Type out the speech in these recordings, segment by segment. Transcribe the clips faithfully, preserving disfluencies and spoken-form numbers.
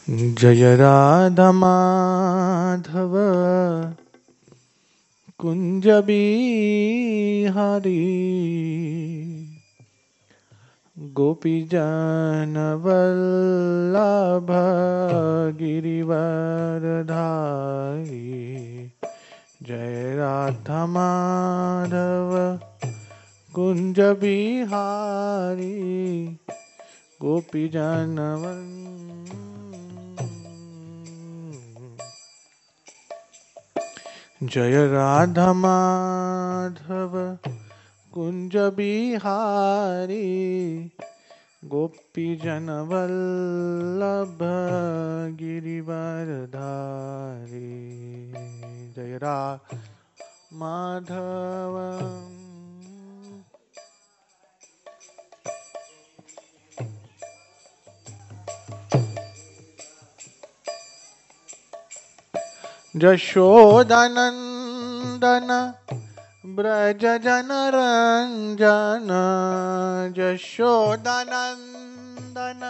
जय राधा माधव कुंज बिहारी गोपी जन वल्लभ गिरिवरधारी। जय राधा माधव कुंज बिहारी गोपी जन जय राधा माधव कुंज बिहारी गोपी जन वल्लभ गिरिवरधारी। जय राधा माधव यशोदानंदन ब्रज जन रंजन। यशोदानंदन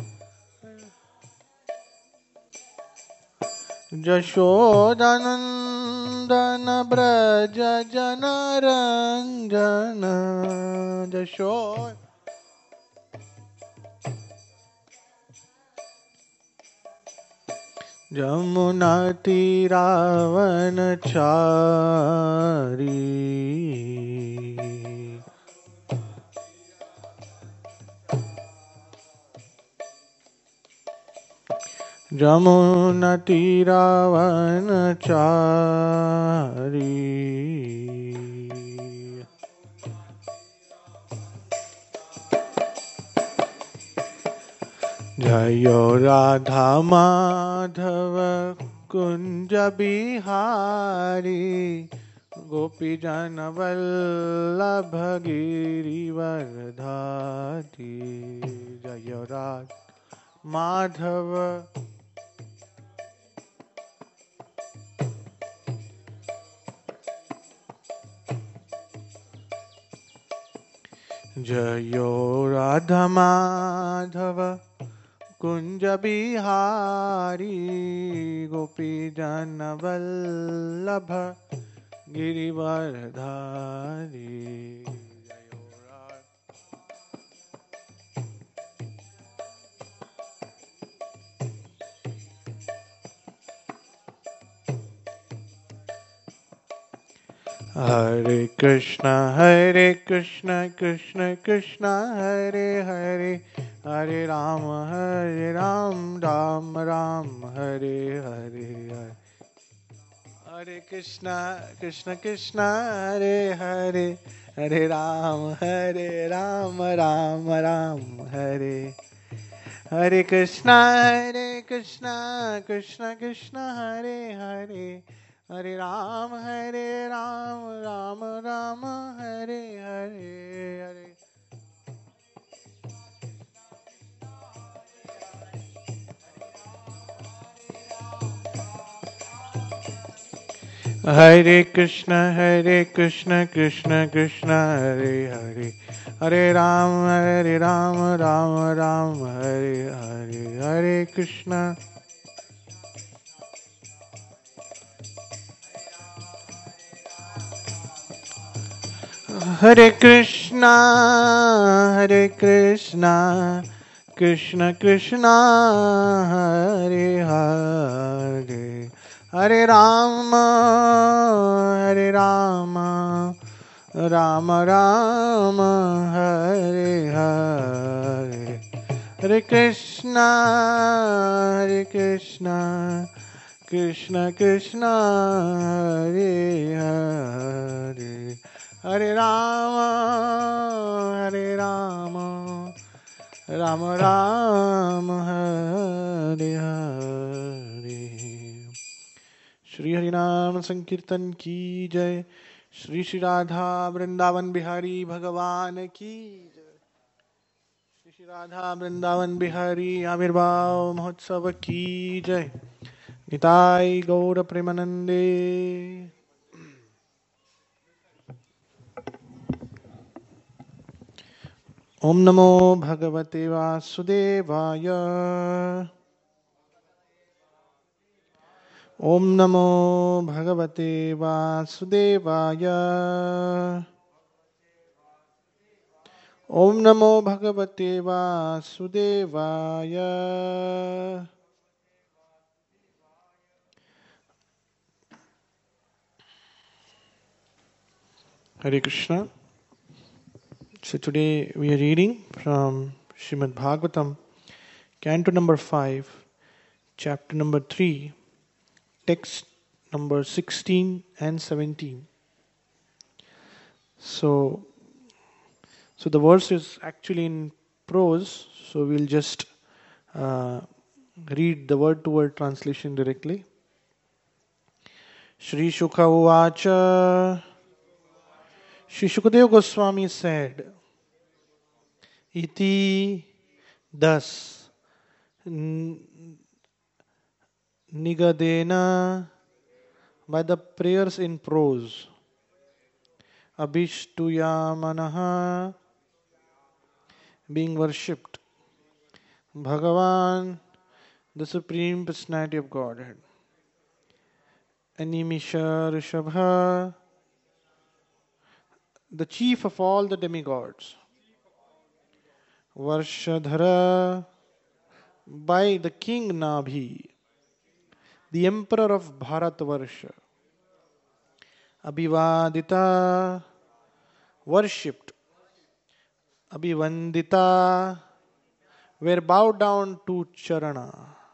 यशोदानंदन ब्रज जन रंजन। यशोद जमुना तीरावन चारी। जमुना तीरावन चारी। जय राधा माधव कुंज बिहारी गोपी जन वल्लभ गिरिवरधारी। जय राधा माधव जय राधा माधव कुंज बिहारी गोपी जन वल्लभ गिरिवरधारी। हरे कृष्णा हरे कृष्णा कृष्ण कृष्णा हरे हरे हरे राम हरे राम राम राम हरे हरे। हरे कृष्णा कृष्ण कृष्ण हरे हरे हरे राम हरे राम राम राम हरे हरे। कृष्णा हरे कृष्णा कृष्ण कृष्ण हरे हरे हरे राम हरे राम राम राम हरे हरे हरे। हरे कृष्ण हरे कृष्ण कृष्ण कृष्ण हरे हरे हरे राम हरे राम राम राम हरे हरे। हरे कृष्ण हरे कृष्णा हरे कृष्णा कृष्ण कृष्णा हरे हरे हरे राम हरे राम राम राम हरे हरे। हरे कृष्णा हरे कृष्णा कृष्ण कृष्ण हरे हरे हरे राम हरे राम राम राम हरे हरे। श्री हरिनाम संकीर्तन की जय। श्री श्री राधा वृंदावन बिहारी भगवान की जय। श्री श्री राधा वृंदावन बिहारी आविर्भाव महोत्सव की जय। निताई गौर प्रेमानंदे। ओम नमो भगवते वासुदेवाय। Om Namo Bhagavate Vasudevaya. Om Namo Bhagavate Vasudevaya. Hare Krishna. So today we are reading from Srimad Bhagavatam, Canto number five, chapter number three, text number sixteen and seventeen. So, so the verse is actually in prose, so we'll just uh, read the word-to-word translation directly. Shri Shukha Uvacha. Shri Shukadeva Goswami said, Iti, thus, Nigadena, by the prayers in prose, Abhishtuyamanaha, being worshipped, Bhagavan, the Supreme Personality of Godhead, Animisha Rishabha, the chief of all the demigods, Varshadhara, by the king Nabhi, the emperor of Bharatvarsha, Abhivadita, worshipped, Abhivandita, were bowed down to Charana.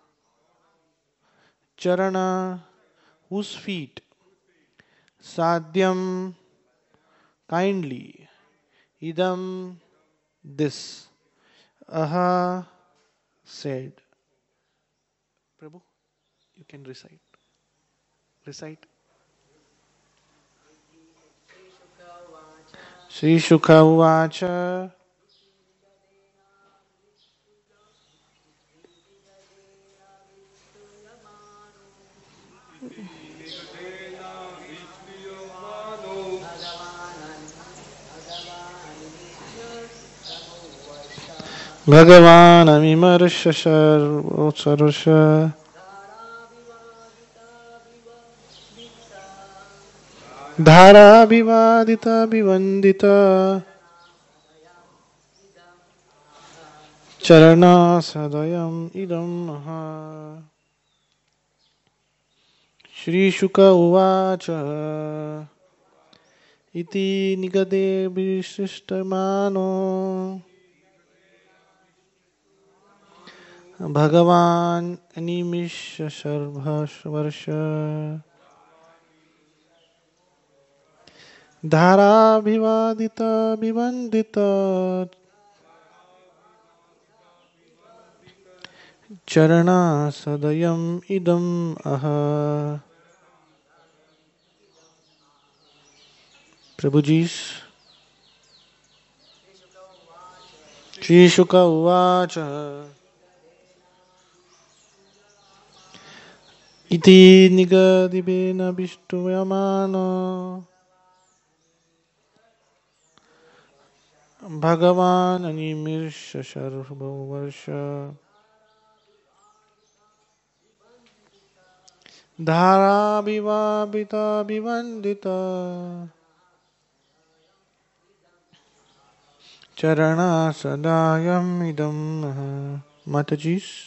Charana, whose feet, Sadhyam, kindly, Idam, this, Aha, said. Prabhu, you can recite. Recite. Sri Shukha Uvacha. Bhagavan Amimarsha Sarvasha Dhara Bhivadita Bhivandita Charana Sadayam Idam Maha. Shri Shuka Uvacha Iti Nigade Vishishtamano Bhagavan Animisha Sarvasvarsha Dhara Bhivadita Bhivandita Charana Sadayam Idam Aha. Prabhuji's Shri Shuka Uvacha Iti Nigadibena Vishtuyamano Bhagavan Animisha Sarvavarsha Dhara Bhivabhita Bhivandita Charana Sadayam Idam. Mataji's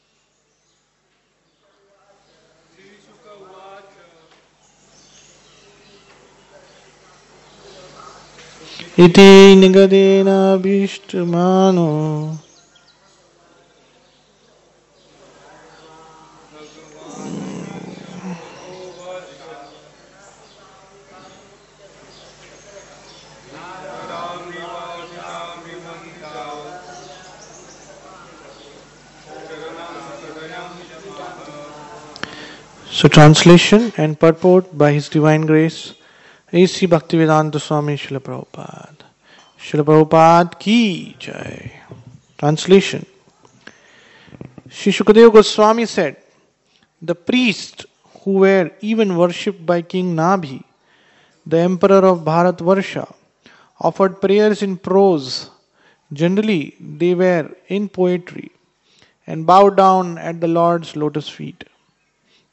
Iti Nigadena Bhishtamano So translation and purport by His Divine Grace A C Bhaktivedanta Swami Srila Prabhupada. Srila Prabhupada ki jai. Translation. Sri Shukadeva Goswami said, the priests who were even worshipped by King Nabhi, the emperor of Bharatvarsha, offered prayers in prose. Generally, they were in poetry and bowed down at the Lord's lotus feet.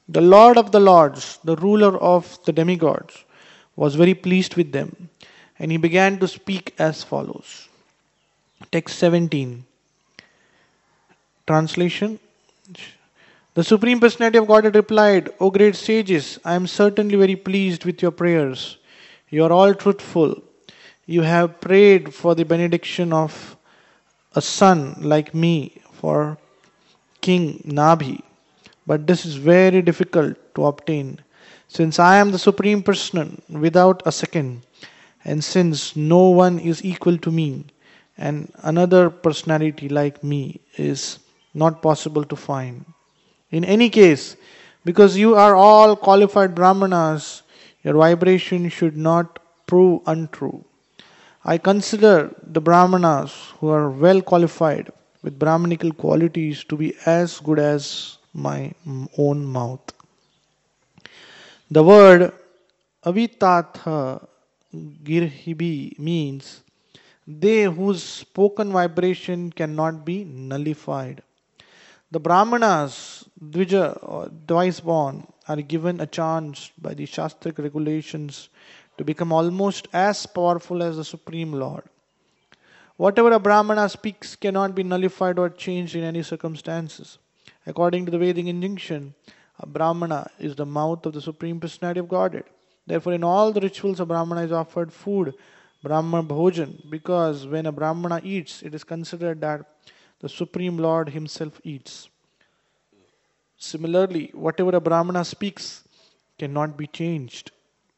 The Lord of the Lords, the ruler of the demigods, was very pleased with them, and he began to speak as follows. Text seventeen. Translation. The Supreme Personality of Godhead replied, O great sages, I am certainly very pleased with your prayers. You are all truthful. You have prayed for the benediction of a son like me for King Nabhi. But this is very difficult to obtain, since I am the Supreme Person without a second, and since no one is equal to me, and another personality like me is not possible to find. In any case, because you are all qualified Brahmanas, your vibration should not prove untrue. I consider the Brahmanas who are well qualified with Brahmanical qualities to be as good as my own mouth. The word avitatha girhibi means they whose spoken vibration cannot be nullified. The Brahmanas, Dvija or twice born, are given a chance by the Shastric regulations to become almost as powerful as the Supreme Lord. Whatever a Brahmana speaks cannot be nullified or changed in any circumstances. According to the Vedic injunction, a Brahmana is the mouth of the Supreme Personality of Godhead. Therefore, in all the rituals, a Brahmana is offered food, Brahma Bhojan, because when a Brahmana eats, it is considered that the Supreme Lord Himself eats. Similarly, whatever a Brahmana speaks cannot be changed.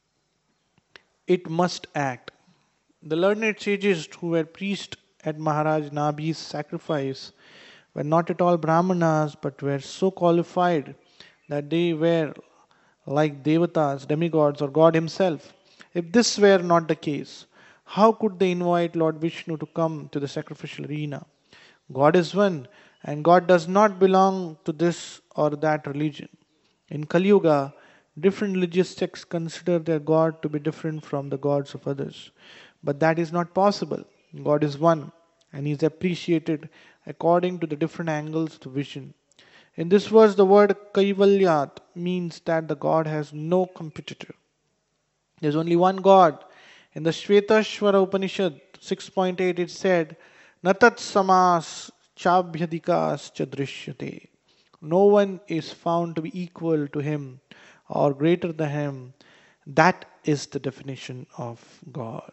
It must act. The learned sages who were priests at Maharaj Nabhi's sacrifice were not at all Brahmanas, but were so qualified that they were like devatas, demigods, or God Himself. If this were not the case, how could they invite Lord Vishnu to come to the sacrificial arena? God is one, and God does not belong to this or that religion. In Kali Yuga, different religious sects consider their God to be different from the gods of others. But that is not possible. God is one, and He is appreciated according to the different angles of vision. In this verse, the word Kaivalyat means that the God has no competitor. There is only one God. In the Shvetashvara Upanishad six point eight, it said, Natat samas chabhyadikas chadrishyate. No one is found to be equal to Him or greater than Him. That is the definition of God.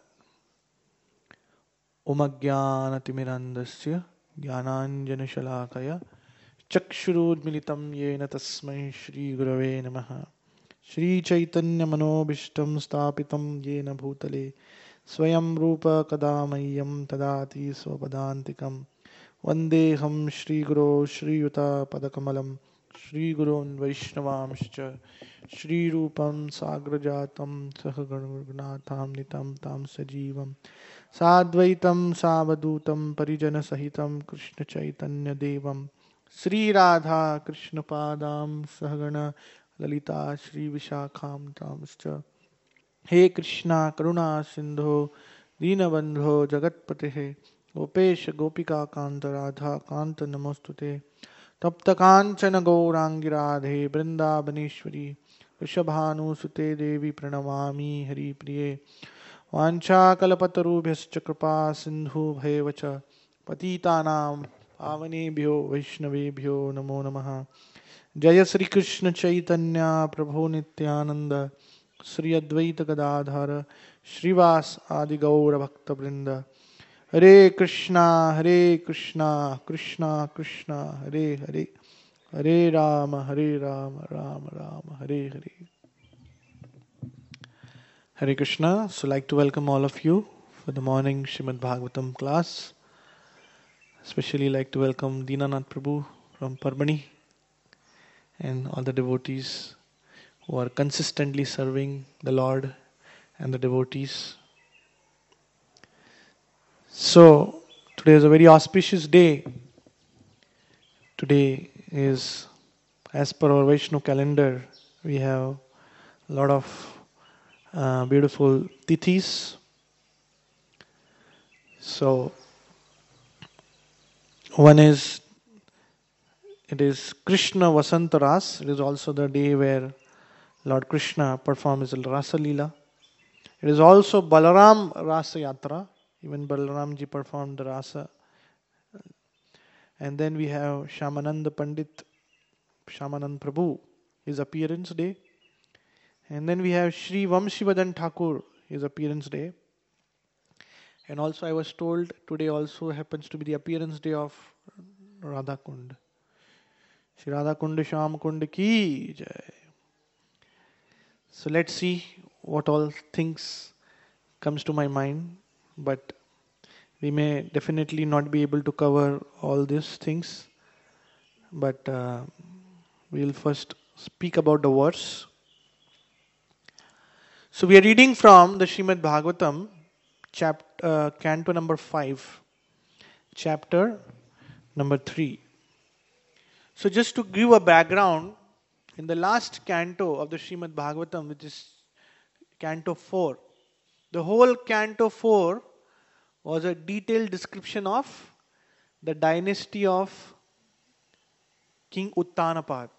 Omagyanatimirandasya jnananjanashalakaya chakshurudmilitam yena tasmai Shri Gurave Namaha. Shri Chaitanya Manobishtam Stapitam Yena Bhutale Swayam Rupa Kadamayyam Tadati Swapadantikam Vandeham Shri Guru Shri Yuta Padakamalam Shri Gurun Vaishnavamscha Shri Rupam Sagrajatam Sahagargunatham Nitam Tam Sajivam Sadvaitam Savadutam Parijana Sahitam Krishna Chaitanya Devam Sri Radha Krishna Padam Sahagana Lalita Shri Vishakham Tamascha He Krishna Karuna Sindho Dinabandho Jagatpate Gopesh Gopika Kanta Radha Kanta Namostute Tapta Kanchana Gaurangi Radhe Brindabaneshwari Vishabhanu Sute Devi Pranamami Hari Priye Vancha Kalapatarubhyascha Kripa Sindhu Bhayevacha Patitanam Pavanebhyo Vaishnavebhyo Namo Namaha Jaya Sri Krishna Chaitanya Prabhu Nityananda Sri Advaita Gadadhara Srivas Adi Gaura Bhakta Vrinda Hare Krishna Hare Krishna Krishna Krishna Hare Hare Hare Rama Hare Rama Rama Rama Hare Hare. Hare Krishna. So I'd like to welcome all of you for the morning Srimad Bhagavatam class. Especially like to welcome Dinanath Prabhu from Parmani and all the devotees who are consistently serving the Lord and the devotees. So, today is a very auspicious day. Today is, as per our Vaishnu calendar, we have a lot of uh, beautiful tithis. So, one is it is Krishna Vasanta Ras. It is also the day where Lord Krishna performs his Rasa Leela. It is also Balaram Rasa Yatra. Even Balaramji performed the Rasa. And then we have Shamananda Pandit, Shamanand Prabhu, his appearance day. And then we have Sri Vamshivadan Thakur, his appearance day. And also I was told today also happens to be the appearance day of Radha Kund. Shri Radha Kund Sham Kund Ki Jai. So let's see what all things comes to my mind. But we may definitely not be able to cover all these things. But uh, we'll first speak about the verse. So we are reading from the Srimad Bhagavatam, chapter, uh, canto number five, chapter number three. So just to give a background, in the last canto of the Srimad Bhagavatam, which is canto four, the whole canto four was a detailed description of the dynasty of King Uttanapad.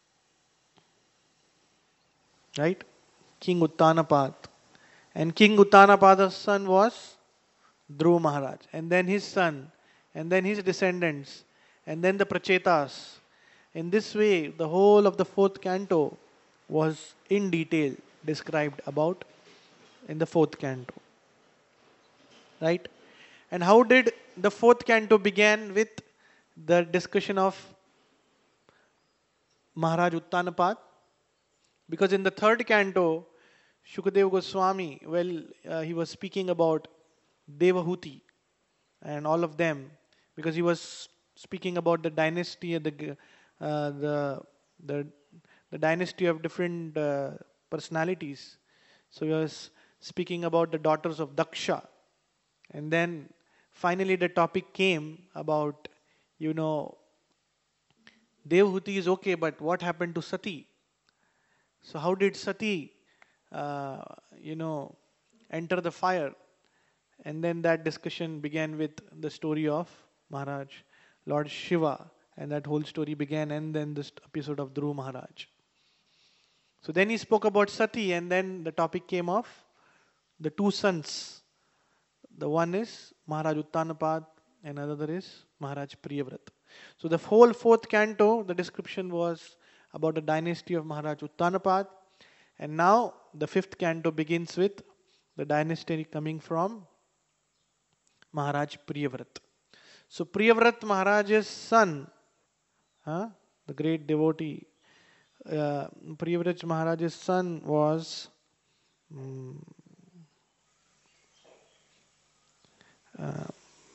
Right? King Uttanapad. And King Uttanapada's son was Dhruva Maharaj. And then his son. And then his descendants. And then the Prachetas. In this way, the whole of the fourth canto was in detail described about in the fourth canto. Right? And how did the fourth canto begin with the discussion of Maharaj Uttanapad? Because in the third canto, Shukadeva Goswami, well, uh, he was speaking about Devahuti and all of them, because he was speaking about the dynasty, the uh, the the the dynasty of different uh, personalities. So he was speaking about the daughters of Daksha, and then finally the topic came about, you know, Devahuti is okay, but what happened to Sati? So how did Sati, uh, you know, enter the fire? And then that discussion began with the story of Maharaj, Lord Shiva, and that whole story began, and then this episode of Dhruva Maharaj. So then he spoke about Sati, and then the topic came of the two sons. The one is Maharaj Uttanapad, and another is Maharaj Priyavrat. So the whole fourth canto, the description was about the dynasty of Maharaj Uttanapad. And now the fifth canto begins with the dynasty coming from Maharaj Priyavrat. So Priyavrat Maharaj's son, huh, the great devotee, uh, Priyavrat Maharaj's son was um, uh,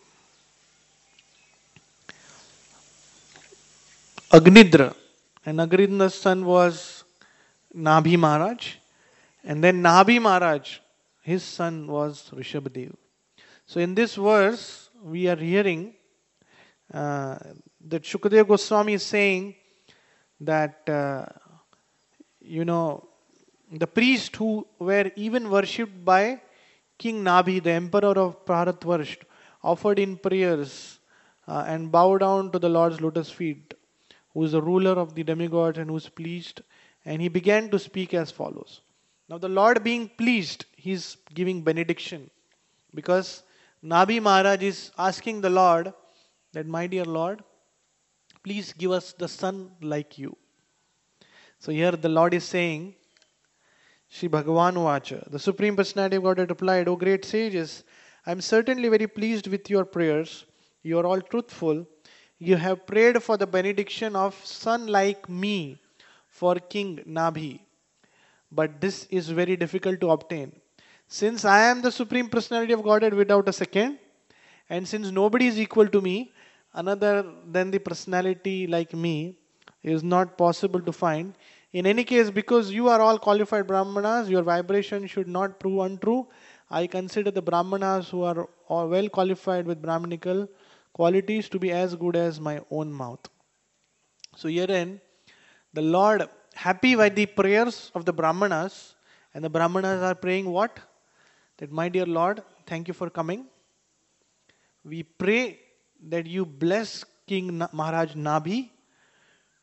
Agnidra. And Agnidra's son was Nabhi Maharaj. And then Nabhi Maharaj, his son was Rishabhadev. So in this verse, we are hearing uh, that Shukadeva Goswami is saying that, uh, you know, the priests who were even worshipped by King Nabhi, the emperor of Bharatvarsh, offered in prayers uh, and bowed down to the Lord's lotus feet, who is the ruler of the demigods and who is pleased. And he began to speak as follows. Now the Lord being pleased, he is giving benediction. Because Nabhi Maharaj is asking the Lord that, my dear Lord, please give us the son like you. So here the Lord is saying, Shri Bhagavan Vacha, the Supreme Personality of Godhead replied, O great sages, I am certainly very pleased with your prayers. You are all truthful. You have prayed for the benediction of son like me for King Nabhi. But this is very difficult to obtain. Since I am the Supreme Personality of Godhead without a second, and since nobody is equal to me, another than the personality like me, is not possible to find. In any case, because you are all qualified Brahmanas, your vibration should not prove untrue. I consider the Brahmanas who are all well qualified with Brahmanical qualities to be as good as my own mouth. So herein, the Lord, happy by the prayers of the Brahmanas, and the Brahmanas are praying what? That, my dear Lord, thank you for coming. We pray that you bless King Maharaj Nabhi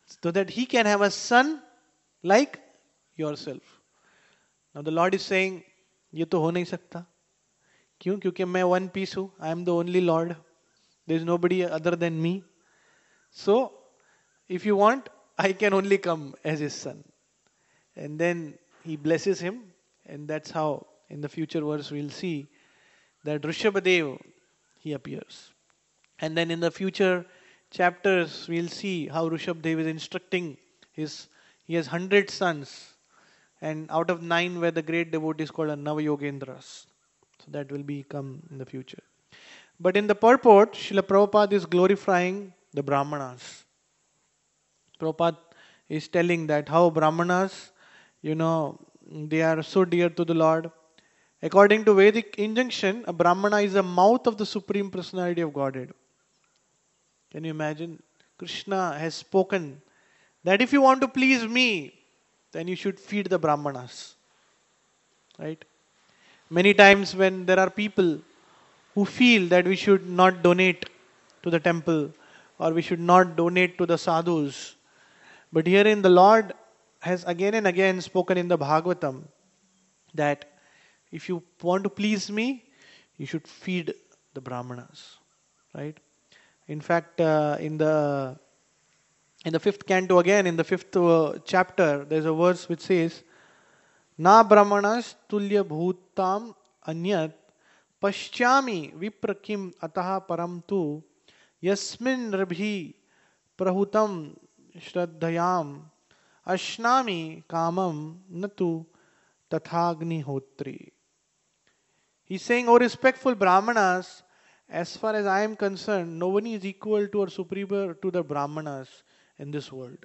so that he can have a son like yourself. Now the Lord is saying, ये तो हो नहीं सकता. क्यों? क्योंकि मैं one piece हूँ. I am the only Lord. There is nobody other than me. So, if you want, I can only come as his son. And then he blesses him, and that's how in the future verse we'll see that Rishabhadev, he appears. And then in the future chapters we'll see how Rishabhadev is instructing his, he has hundred sons, and out of nine were the great devotees called Navayogendras. So that will become in the future. But in the purport, Srila Prabhupada is glorifying the Brahmanas. Prabhupada is telling that how Brahmanas, you know, they are so dear to the Lord. According to Vedic injunction, a Brahmana is the mouth of the Supreme Personality of Godhead. Can you imagine? Krishna has spoken that if you want to please me, then you should feed the Brahmanas. Right? Many times when there are people who feel that we should not donate to the temple or we should not donate to the sadhus. But herein the Lord has again and again spoken in the Bhagavatam that if you want to please me, you should feed the Brahmanas. Right? In fact, uh, in the in the fifth canto again, in the fifth uh, chapter, there's a verse which says, Na brahmanas tulya bhutam anyat paschami viprakim ataha param tu yasmin rabhi prahutam shraddhayam ashnami kamam natu tathagni hotri. He's saying, O respectful Brahmanas, as far as I am concerned, no one is equal to or superior to the Brahmanas in this world.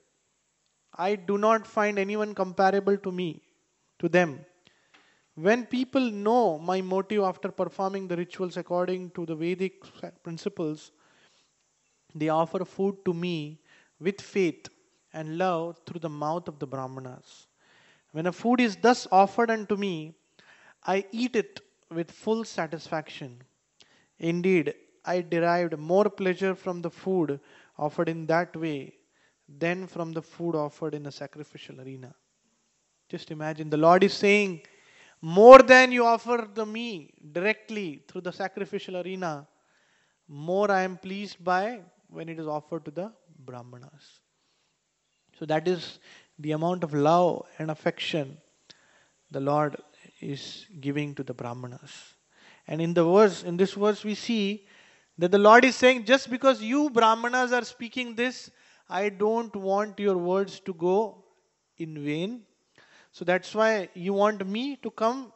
I do not find anyone comparable to me, to them. When people know my motive after performing the rituals according to the Vedic principles, they offer food to me with faith and love through the mouth of the Brahmanas. When a food is thus offered unto me, I eat it with full satisfaction. Indeed, I derived more pleasure from the food offered in that way than from the food offered in a sacrificial arena. Just imagine, the Lord is saying, more than you offer the me directly through the sacrificial arena, more I am pleased by when it is offered to the Brahmanas. So that is the amount of love and affection the Lord is giving to the Brahmanas. And in the verse, in this verse we see that the Lord is saying, just because you Brahmanas are speaking this, I don't want your words to go in vain. So that's why you want me to come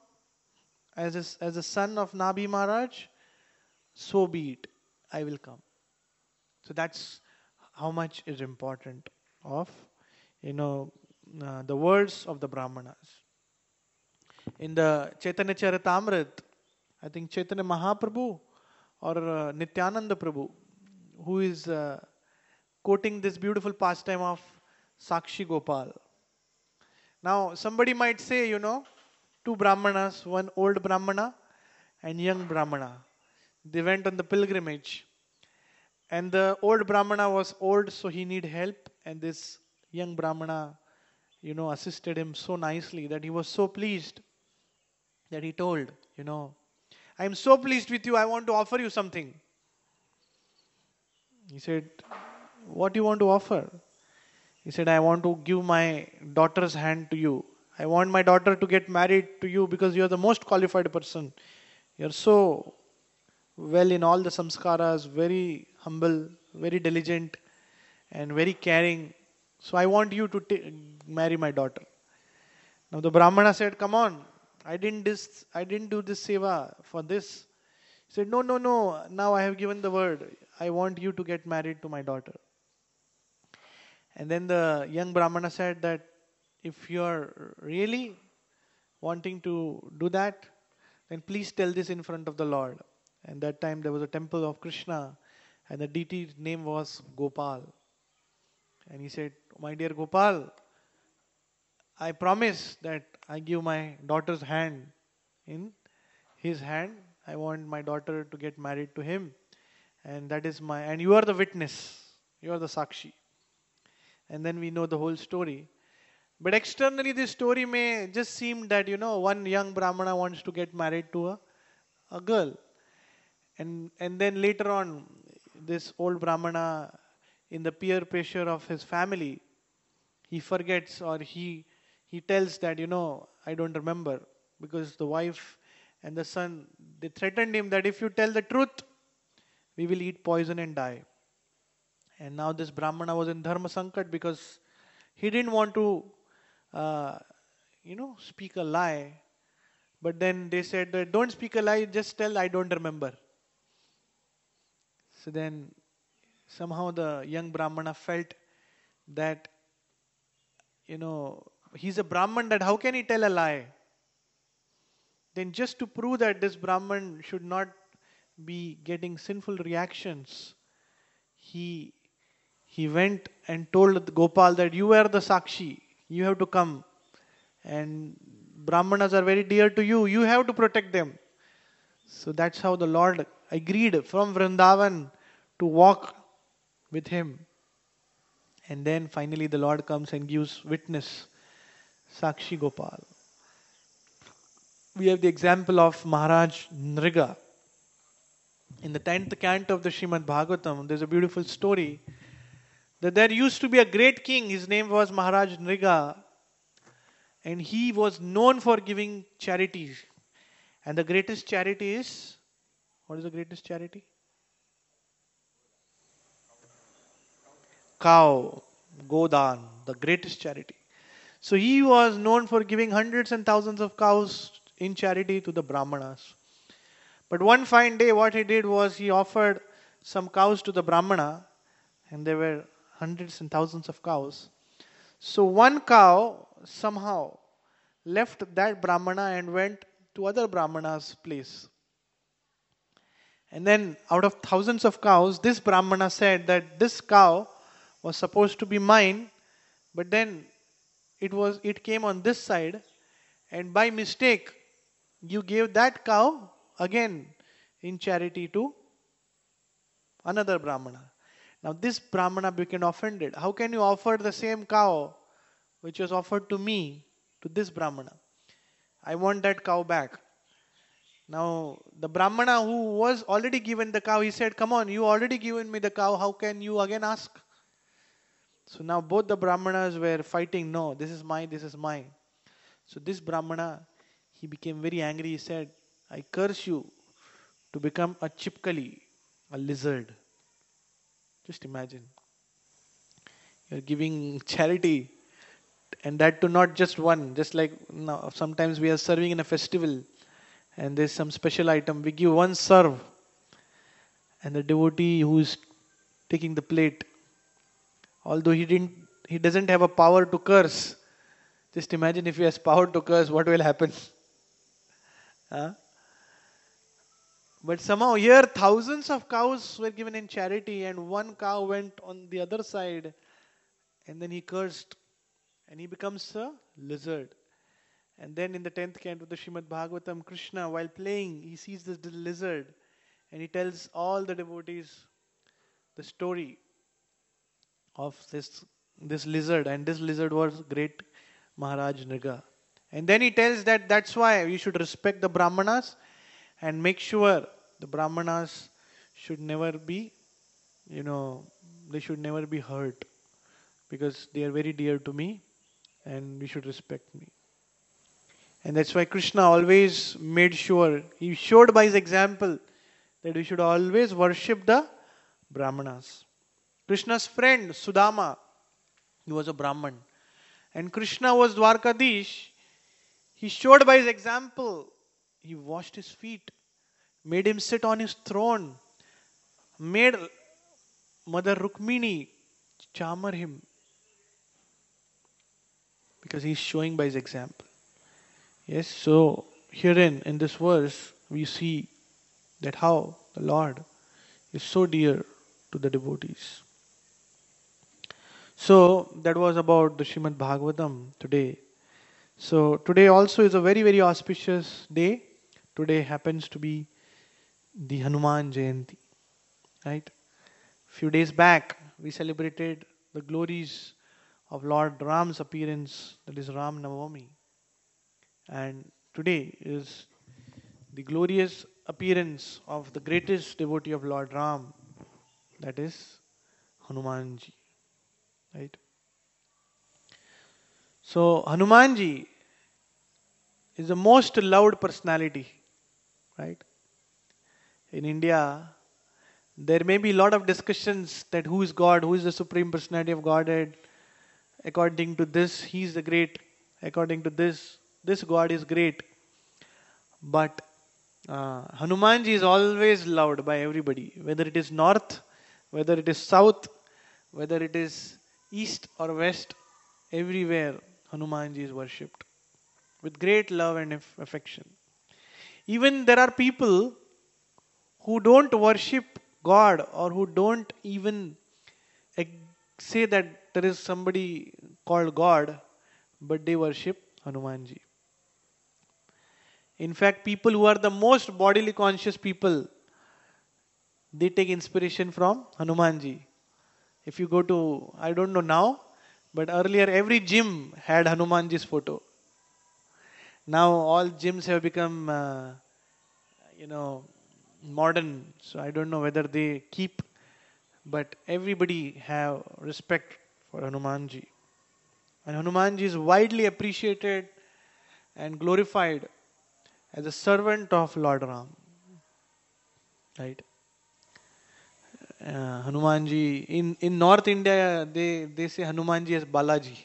as a, as a son of Nabi Maharaj. So be it. I will come. So that's how much is important of, you know, uh, the words of the Brahmanas. In the Chaitanya Charitamrita, I think Chaitanya Mahaprabhu or uh, Nityananda Prabhu, who is uh, quoting this beautiful pastime of Sakshi Gopal. Now, somebody might say, you know, two Brahmanas, one old Brahmana and young Brahmana. They went on the pilgrimage. And the old Brahmana was old, so he needed help. And this young Brahmana, you know, assisted him so nicely that he was so pleased that he told, you know, I am so pleased with you, I want to offer you something. He said, what do you want to offer? He said, I want to give my daughter's hand to you. I want my daughter to get married to you because you are the most qualified person. You are so well in all the samskaras, very humble, very diligent, and very caring. So I want you to t- marry my daughter. Now the Brahmana said, come on, I didn't this, I didn't do this seva for this. He said, no, no, no, now I have given the word. I want you to get married to my daughter. And then the young Brahmana said that if you are really wanting to do that, then please tell this in front of the Lord. And that time there was a temple of Krishna and the deity's name was Gopal. And he said, my dear Gopal, I promise that I give my daughter's hand in his hand. I want my daughter to get married to him. And that is my, and you are the witness. You are the Sakshi. And then we know the whole story. But externally, this story may just seem that, you know, one young Brahmana wants to get married to a, a girl. And, and then later on, this old Brahmana, in the peer pressure of his family, he forgets or he, he tells that, you know, I don't remember. Because the wife and the son, they threatened him that if you tell the truth, we will eat poison and die. And now this Brahmana was in Dharma Sankat because he didn't want to, uh, you know, speak a lie. But then they said that don't speak a lie, just tell I don't remember. So then somehow the young Brahmana felt that, you know, he's a Brahman, that how can he tell a lie? Then just to prove that this Brahman should not be getting sinful reactions, he he went and told Gopal that you are the Sakshi, you have to come. And Brahmanas are very dear to you, you have to protect them. So that's how the Lord agreed from Vrindavan to walk with him. And then finally the Lord comes and gives witness, Sakshi Gopal. We have the example of Maharaj Nriga. In the tenth canto of the Srimad Bhagavatam, there's a beautiful story that there used to be a great king. His name was Maharaj Nriga, and he was known for giving charities. And the greatest charity is, what is the greatest charity? Cow, Godan, the greatest charity. So he was known for giving hundreds and thousands of cows in charity to the Brahmanas. But one fine day what he did was he offered some cows to the Brahmana, and there were hundreds and thousands of cows. So one cow somehow left that Brahmana and went to other Brahmana's place. And then out of thousands of cows, this Brahmana said that this cow was supposed to be mine, but then it was it came on this side, and by mistake you gave that cow again in charity to another Brahmana. Now this Brahmana became offended. How can you offer the same cow which was offered to me to this Brahmana? I want that cow back. Now the Brahmana who was already given the cow, he said, come on, you already given me the cow, how can you again ask? So now both the Brahmanas were fighting, no, this is mine, this is mine. So this Brahmana, he became very angry. He said, I curse you to become a chipkali, a lizard. Just imagine. You're giving charity, and that to not just one. Just like now, sometimes we are serving in a festival and there's some special item. We give one serve, and the devotee who is taking the plate, although he didn't, he doesn't have a power to curse. Just imagine if he has power to curse, what will happen? Huh? But somehow here thousands of cows were given in charity, and one cow went on the other side, and then he cursed, and he becomes a lizard. And then in the tenth canto of the Srimad Bhagavatam, Krishna, while playing, he sees this lizard, and he tells all the devotees the story of this, this lizard, and this lizard was great Maharaj Nriga. And then he tells that that's why you should respect the Brahmanas and make sure the Brahmanas should never be, you know, they should never be hurt, because they are very dear to me and we should respect me. And that's why Krishna always made sure, he showed by his example that we should always worship the Brahmanas. Krishna's friend Sudama, he was a Brahman, and Krishna was Dwarkadish. He showed by his example, he washed his feet, made him sit on his throne, made Mother Rukmini charmer him, because he is showing by his example. Yes, so herein in this verse we see that how the Lord is so dear to the devotees. So that was about the Srimad Bhagavatam today. So today also is a very very auspicious day. Today happens to be the Hanuman Jayanti, right? Few days back we celebrated the glories of Lord Ram's appearance, that is Ram Navami. And today is the glorious appearance of the greatest devotee of Lord Ram, that is Hanumanji. Right? So Hanumanji is the most loved personality, right? In India, there may be a lot of discussions that who is God, who is the supreme personality of Godhead. According to this, he is the great. According to this, this God is great. But uh, Hanumanji is always loved by everybody, whether it is north, whether it is south, whether it is east or west, everywhere Hanumanji is worshipped with great love and aff- affection. Even there are people who don't worship God or who don't even ex- say that there is somebody called God, but they worship Hanumanji. In fact, people who are the most bodily conscious people, they take inspiration from Hanumanji. If you go to, I don't know now, but earlier every gym had Hanumanji's photo. Now all gyms have become, uh, you know, modern. So I don't know whether they keep, but everybody have respect for Hanumanji. And Hanumanji is widely appreciated and glorified as a servant of Lord Ram. Right? Uh, Hanumanji, in, in North India, they, they say Hanumanji as Balaji.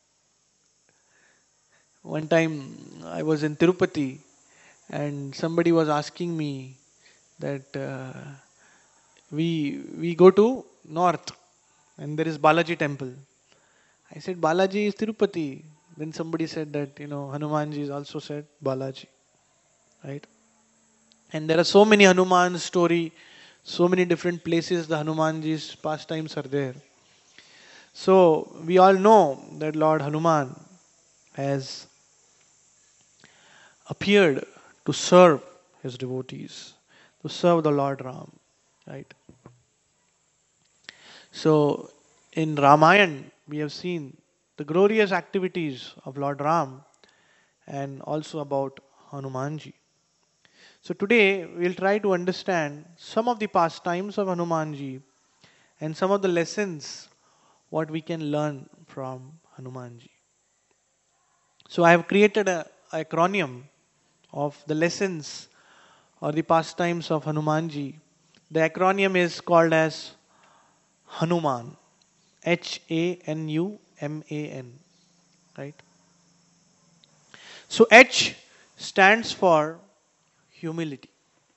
One time I was in Tirupati and somebody was asking me that uh, we we go to north and there is Balaji temple. I said Balaji is Tirupati. Then somebody said that you know Hanumanji is also said Balaji, right? And there are so many Hanuman story, so many different places the Hanumanji's pastimes are there. So we all know that Lord Hanuman has appeared to serve his devotees, to serve the Lord Ram, right? So in Ramayana, we have seen the glorious activities of Lord Ram and also about Hanumanji. So today we'll try to understand some of the pastimes of Hanumanji and some of the lessons what we can learn from Hanumanji. So I have created a, a acronym of the lessons or the pastimes of Hanumanji. The acronym is called as Hanuman. H A N U M A N. Right? So H stands for humility.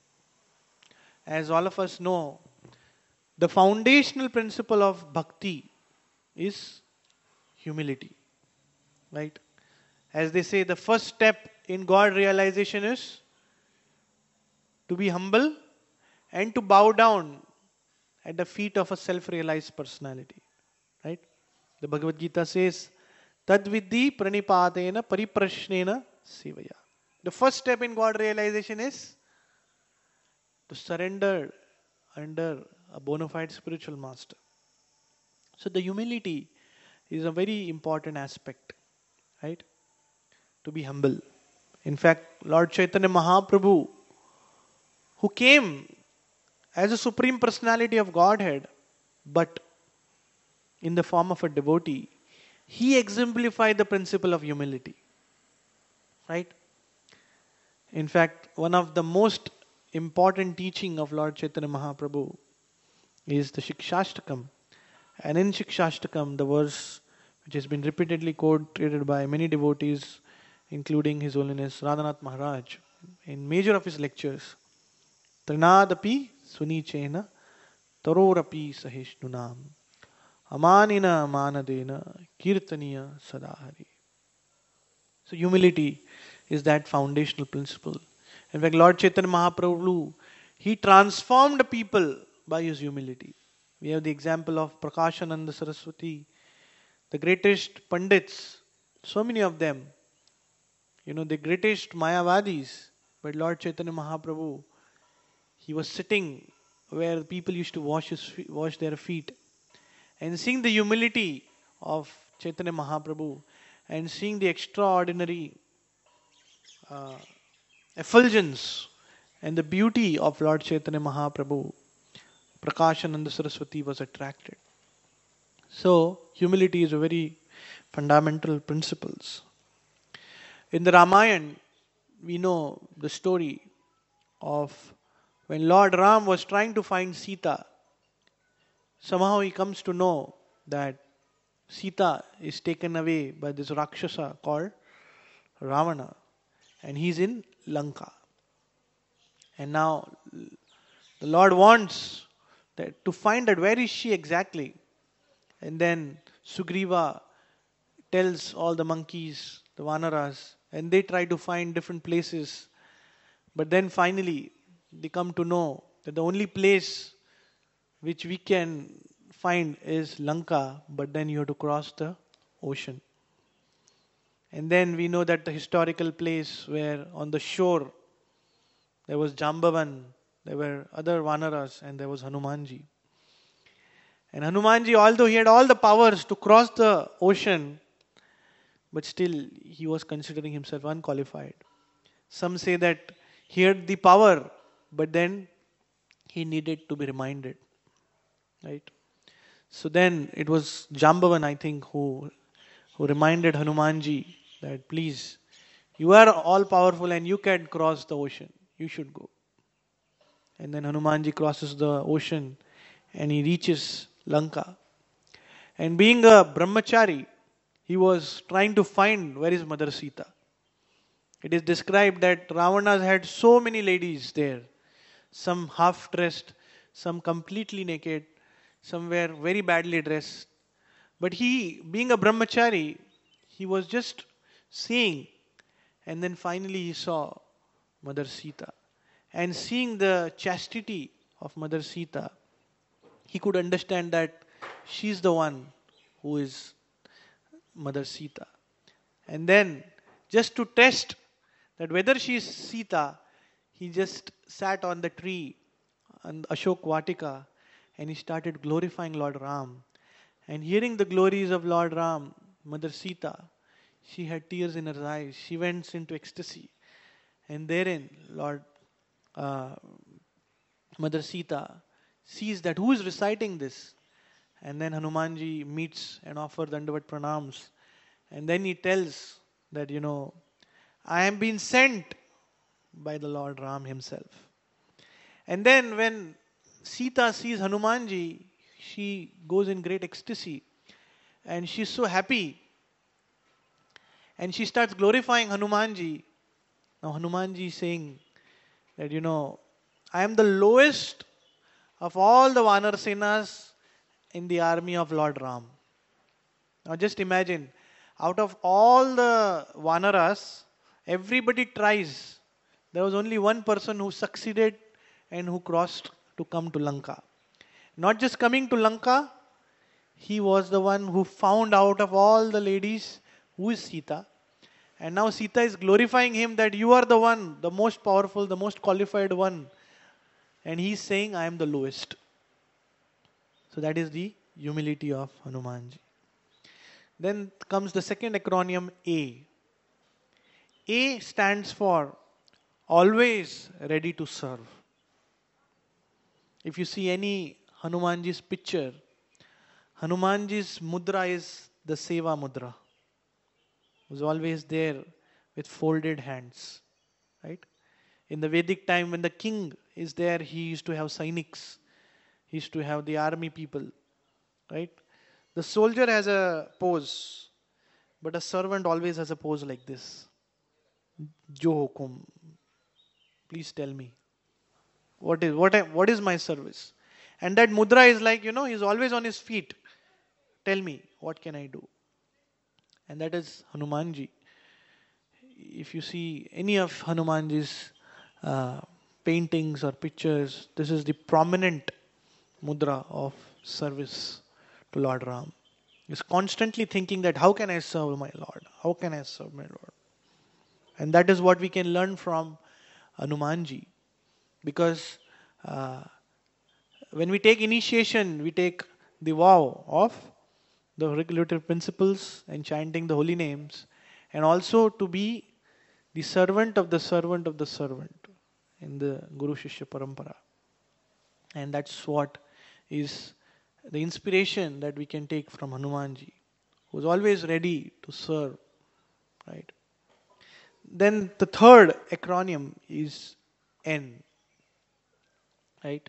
As all of us know, the foundational principle of bhakti is humility. Right? As they say, the first step in God realization is to be humble and to bow down at the feet of a self-realized personality. Right? The Bhagavad Gita says, Tadvidhi pranipadena pariprashnena sivaya. The first step in God realization is to surrender under a bona fide spiritual master. So the humility is a very important aspect, right? To be humble. In fact, Lord Chaitanya Mahaprabhu, who came as a supreme personality of Godhead, but in the form of a devotee, he exemplified the principle of humility. Right? In fact, one of the most important teaching of Lord Chaitanya Mahaprabhu is the Shikshashtakam. And in Shikshashtakam, the verse which has been repeatedly quoted by many devotees, including His Holiness Radhanath Maharaj, in major of his lectures, Trinadapi Sunichena Tarorapi Sahishnunam Amanina Manadena Kirtaniya Sadahari. So humility is that foundational principle. In fact, Lord Chaitanya Mahaprabhu, he transformed people by his humility. We have the example of Prakashananda Saraswati, the greatest Pandits, so many of them, you know, the greatest Mayavadis. But Lord Chaitanya Mahaprabhu, he was sitting where people used to wash, his, wash their feet. And seeing the humility of Chaitanya Mahaprabhu and seeing the extraordinary uh, effulgence and the beauty of Lord Chaitanya Mahaprabhu, Prakashananda Saraswati was attracted. So, humility is a very fundamental principles. In the Ramayana, we know the story of when Lord Ram was trying to find Sita. Somehow he comes to know that Sita is taken away by this Rakshasa called Ravana, and he's in Lanka. And now the Lord wants that to find out where is she exactly. And then Sugriva tells all the monkeys, the Vanaras, and they try to find different places. But then finally they come to know that the only place which we can find is Lanka, but then you have to cross the ocean. And then we know that the historical place where on the shore there was Jambavan, there were other Vanaras, and there was Hanumanji. And Hanumanji, although he had all the powers to cross the ocean, but still he was considering himself unqualified. Some say that he had the power, but then he needed to be reminded. Right? So then it was Jambavan, I think, who, who reminded Hanumanji that please, you are all powerful and you can cross the ocean. You should go. And then Hanumanji crosses the ocean and he reaches Lanka. And being a brahmachari, he was trying to find where is Mother Sita. It is described that Ravana had so many ladies there. Some half dressed, some completely naked, some were very badly dressed. But he, being a brahmachari, he was just seeing. And then finally he saw Mother Sita. And seeing the chastity of Mother Sita, he could understand that she's the one who is Mother Sita. And then, just to test that whether she is Sita, he just sat on the tree, on Ashok Vatika, and he started glorifying Lord Ram. And hearing the glories of Lord Ram, Mother Sita, she had tears in her eyes. She went into ecstasy. And therein, Lord uh, Mother Sita sees that who is reciting this. And then Hanumanji meets and offers Dandavat Pranams. And then he tells that, you know, I am being sent by the Lord Ram himself. And then when Sita sees Hanumanji, she goes in great ecstasy. And she's so happy. And she starts glorifying Hanumanji. Now Hanumanji is saying that, you know, I am the lowest of all the Vanar Senas in the army of Lord Ram. Now just imagine, out of all the Vanaras, everybody tries. There was only one person who succeeded and who crossed to come to Lanka. Not just coming to Lanka, he was the one who found out of all the ladies who is Sita. And now Sita is glorifying him that you are the one, the most powerful, the most qualified one. And he is saying, I am the lowest. So that is the humility of Hanumanji. Then comes the second acronym A. A stands for always ready to serve. If you see any Hanumanji's picture, Hanumanji's mudra is the Seva mudra. He was always there with folded hands. Right? In the Vedic time, when the king is there, he used to have Sainiks. He used to have the army people. Right? The soldier has a pose, but a servant always has a pose like this. Jo hukum. Please tell me. What is what I, what is my service? And that mudra is like, you know, he's always on his feet. Tell me, what can I do? And that is Hanumanji. If you see any of Hanumanji's uh, paintings or pictures, this is the prominent mudra of service to Lord Ram. He's constantly thinking that how can I serve my Lord? How can I serve my Lord? And that is what we can learn from Hanumanji. Because uh, when we take initiation, we take the vow of the regulative principles and chanting the holy names, and also to be the servant of the servant of the servant in the Guru Shishya Parampara. And that's what is the inspiration that we can take from Hanumanji, who is always ready to serve. Right? Then the third acronym is N. Right?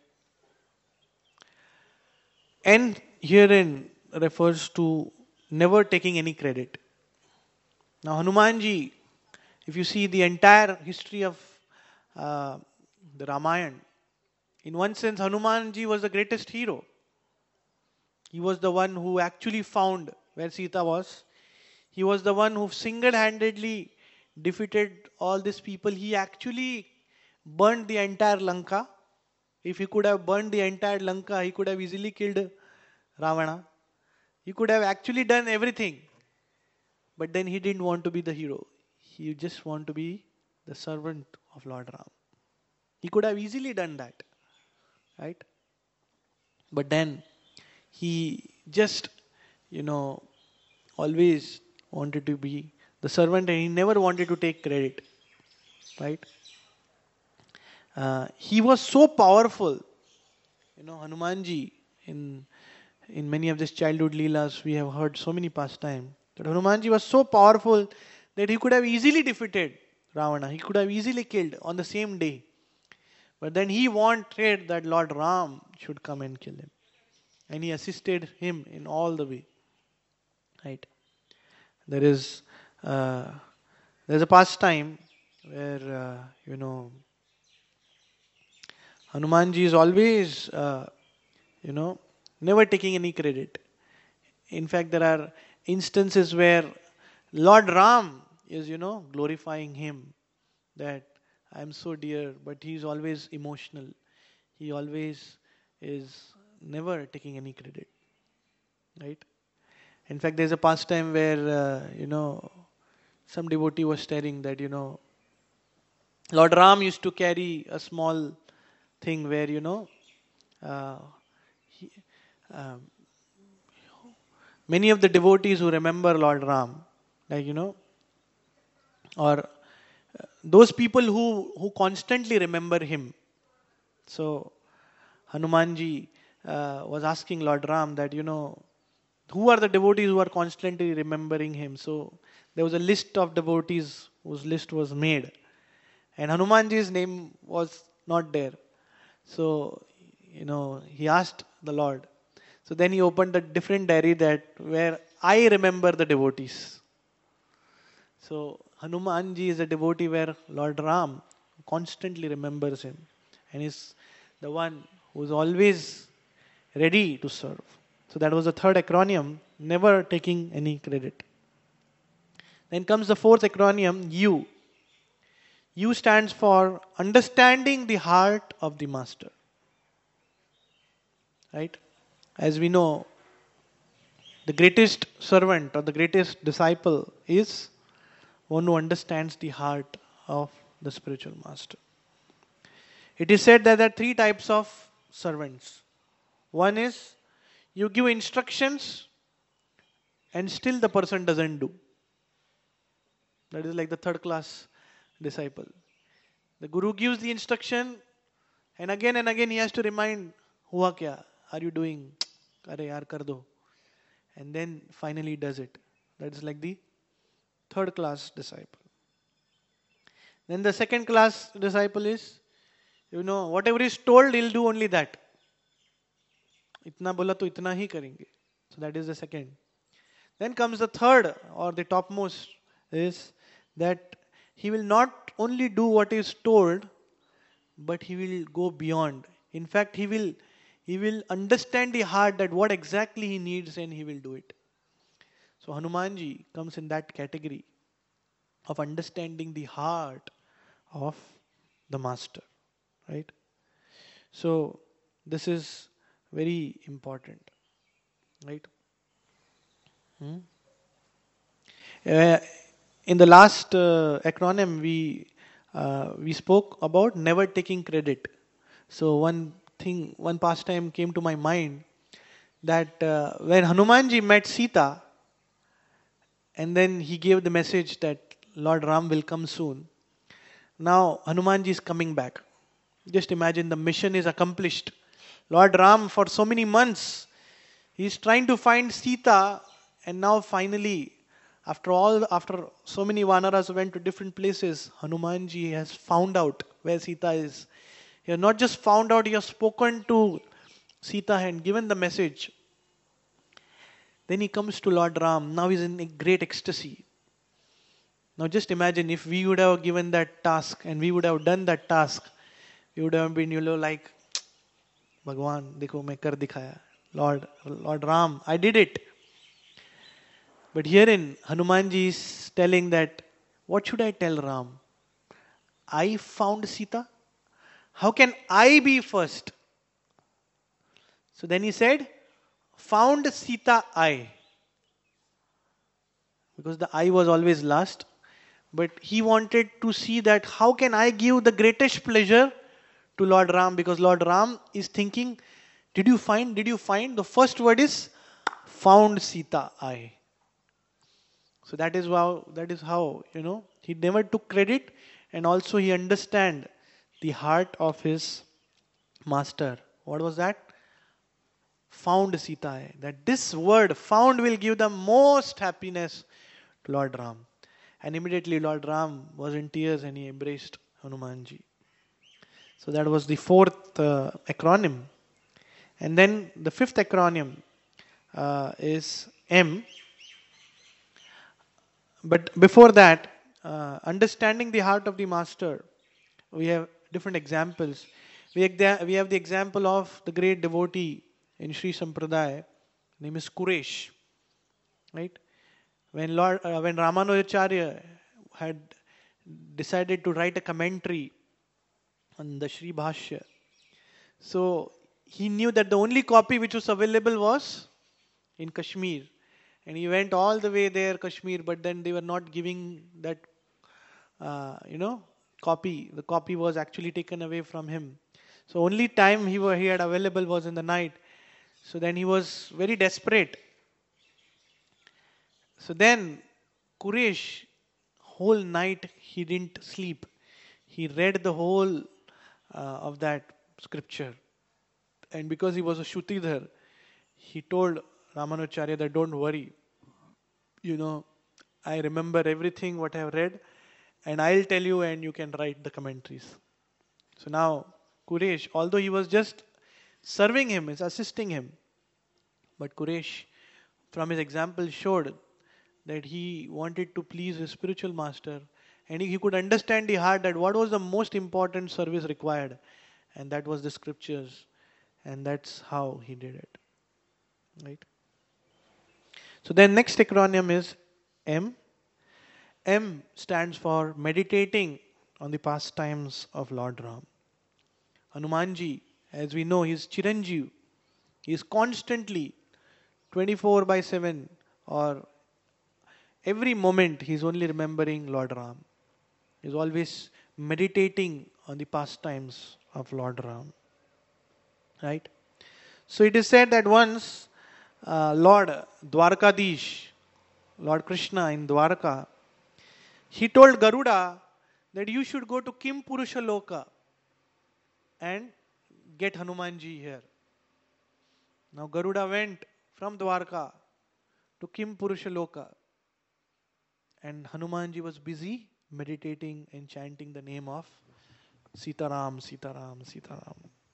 N herein refers to never taking any credit. Now Hanumanji, if you see the entire history of uh, the Ramayana, in one sense Hanumanji was the greatest hero. He was the one who actually found where Sita was. He was the one who single-handedly defeated all these people. He actually burned the entire Lanka. If he could have burned the entire Lanka, he could have easily killed Ravana. He could have actually done everything. But then he didn't want to be the hero. He just wanted to be the servant of Lord Ram. He could have easily done that. Right? But then he just, you know, always wanted to be the servant, and he never wanted to take credit. Right? Uh, he was so powerful. You know, Hanumanji, in in many of these childhood leelas, we have heard so many pastimes, that Hanumanji was so powerful that he could have easily defeated Ravana. He could have easily killed on the same day. But then he wanted that Lord Ram should come and kill him. And he assisted him in all the way. Right? There is uh, there's a pastime where uh, you know Hanumanji is always uh, you know never taking any credit. In fact, there are instances where Lord Ram is you know glorifying him, that I am so dear, but he is always emotional. He always is never taking any credit. Right? In fact, there's a pastime where, uh, you know, some devotee was telling that, you know, Lord Ram used to carry a small thing where, you know, uh, he, um, many of the devotees who remember Lord Ram, like, you know, or uh, those people who, who constantly remember him. So, Hanumanji uh, was asking Lord Ram that, you know, who are the devotees who are constantly remembering him? So there was a list of devotees whose list was made. And Hanumanji's name was not there. So, you know, he asked the Lord. So then he opened a different diary that where I remember the devotees. So Hanumanji is a devotee where Lord Ram constantly remembers him. And is the one who is always ready to serve. So that was the third acronym, never taking any credit. Then comes the fourth acronym, U. U stands for understanding the heart of the master. Right? As we know, the greatest servant or the greatest disciple is one who understands the heart of the spiritual master. It is said that there are three types of servants. One is you give instructions and still the person doesn't do. That is like the third class disciple. The Guru gives the instruction and again and again he has to remind, Hua kya? Are you doing? Are yaar kar do. And then finally does it. That is like the third class disciple. Then the second class disciple is, you know, whatever is told, he'll do only that. Itna bola to itna hi karenge. So that is the second. Then comes the third or the topmost is that he will not only do what is told, but he will go beyond. In fact, he will he will understand the heart that what exactly he needs and he will do it. So Hanumanji comes in that category of understanding the heart of the master. Right? So this is very important. Right? Hmm? Uh, in the last uh, acronym, we uh, we spoke about never taking credit. So one thing, one pastime came to my mind that uh, when Hanumanji met Sita, and then he gave the message that Lord Ram will come soon. Now Hanumanji is coming back. Just imagine, the mission is accomplished. Lord Ram, for so many months, he is trying to find Sita, and now finally, after all, after so many Vanaras went to different places, Hanumanji has found out where Sita is. He has not just found out, he has spoken to Sita and given the message. Then he comes to Lord Ram. Now he's in a great ecstasy. Now just imagine if we would have given that task and we would have done that task, we would have been, you know, like, Bhagwan, dekho main kar dikhaya. Lord, Lord Ram, I did it. But herein, Hanumanji is telling that, what should I tell Ram? I found Sita? How can I be first? So then he said, found Sita I. Because the I was always last. But he wanted to see that how can I give the greatest pleasure to Lord Ram, because Lord Ram is thinking, did you find, did you find? The first word is found Sita I. So that is how, that is how, you know, he never took credit, and also he understand the heart of his master. What was that? Found Sita I. That this word found will give the most happiness to Lord Ram. And immediately Lord Ram was in tears and he embraced Hanumanji. So that was the fourth uh, acronym. And then the fifth acronym uh, is M. But before that, uh, understanding the heart of the master, we have different examples. We, we have the example of the great devotee in Sri Sampradaya, name is Kuresh. Right? When Lord, uh, when Ramanujacharya had decided to write a commentary on the Sri Bhashya, so he knew that the only copy which was available was in Kashmir. And he went all the way there, Kashmir, but then they were not giving that, uh, you know, copy. The copy was actually taken away from him. So only time he, were, he had available was in the night. So then he was very desperate. So then Kuresh, whole night he didn't sleep. He read the whole uh, of that scripture. And because he was a Shrutidhar, he told Ramanujacharya that don't worry. You know, I remember everything what I have read, and I'll tell you and you can write the commentaries. So now Kuresh, although he was just serving him, is assisting him, but Kuresh from his example showed that he wanted to please his spiritual master, and he could understand the heart that what was the most important service required, and that was the scriptures, and that's how he did it. Right? So then next acronym is M. M stands for meditating on the pastimes of Lord Ram. Hanumanji, as we know, he is Chiranjeev. He is constantly twenty-four by seven, or every moment he is only remembering Lord Ram. He is always meditating on the pastimes of Lord Ram. Right? So it is said that once uh, Lord Dwarkadish, Lord Krishna in Dwarka, he told Garuda that you should go to Kim Purusha Loka and get Hanumanji here. Now Garuda went from Dwarka to Kim Purusha Loka, and Hanumanji was busy meditating and chanting the name of Sitaram, Sitaram, Sitaram.